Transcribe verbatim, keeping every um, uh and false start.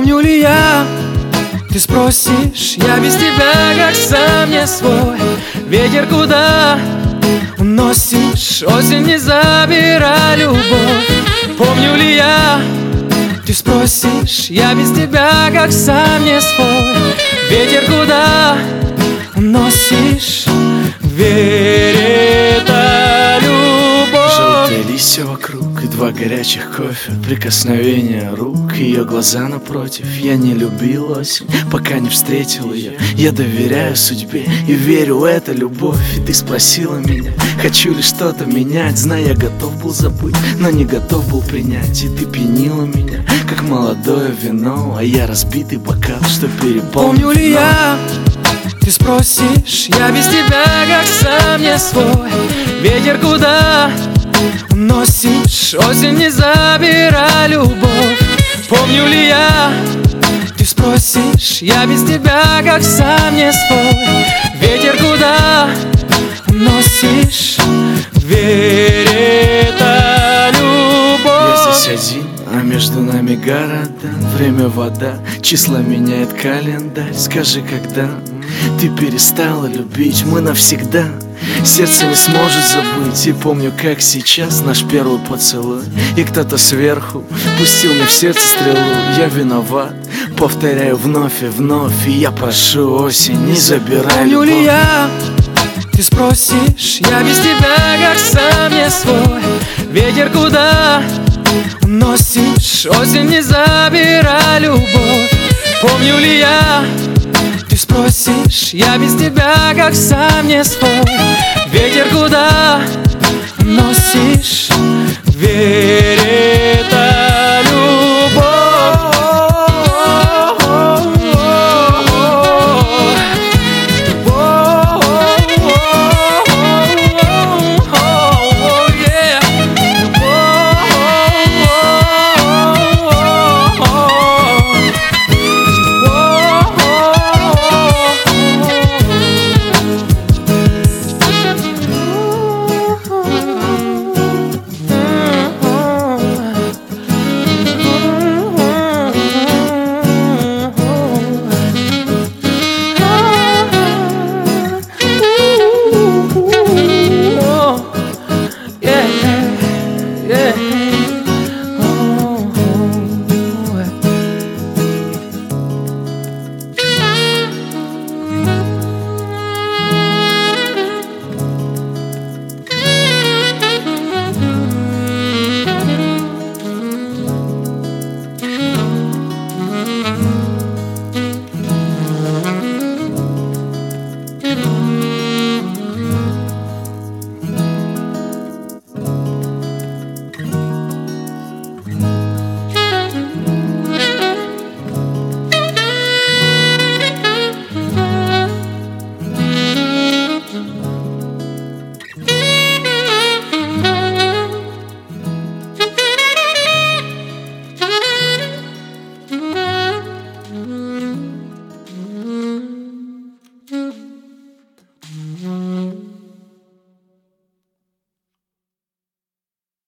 Помню ли я? Ты спросишь, я без тебя как сам не свой. Ветер куда уносишь, осень не забирай любовь. Помню ли я? Ты спросишь, я без тебя как сам не свой. Ветер куда уносишь, верь, это любовь. Желтые листья вокруг и два горячих кофе, прикосновения рук, ее глаза напротив. Я не любил осень, пока не встретил ее. Я доверяю судьбе и верю, это любовь. И ты спросила меня, хочу ли что-то менять. Знаю, я готов был забыть, но не готов был принять. И ты пьянила меня, как молодое вино, а я разбитый бокал, что переполнил. Помню ли я? Ты спросишь, я без тебя как сам не свой. Ветер куда уносишь, осень не забирай любовь. Помню ли я? Ты спросишь, я без тебя как сам не свой. Ветер куда уносишь, верь, это любовь. Я здесь один, а между нами города. Время вода, числа меняет календарь. Скажи, когда ты перестала любить, мы навсегда. Сердце не сможет забыть. И помню, как сейчас наш первый поцелуй. И кто-то сверху пустил мне в сердце стрелу. Я виноват, повторяю вновь и вновь. И я прошу, осень, не забирай Помню любовь. ли я? Ты спросишь, я без тебя как сам не свой. Ветер куда уносишь, осень не забирай любовь. Помню ли я? Ты спросишь, я без тебя как сам не свой. Ветер куда уносишь, верь.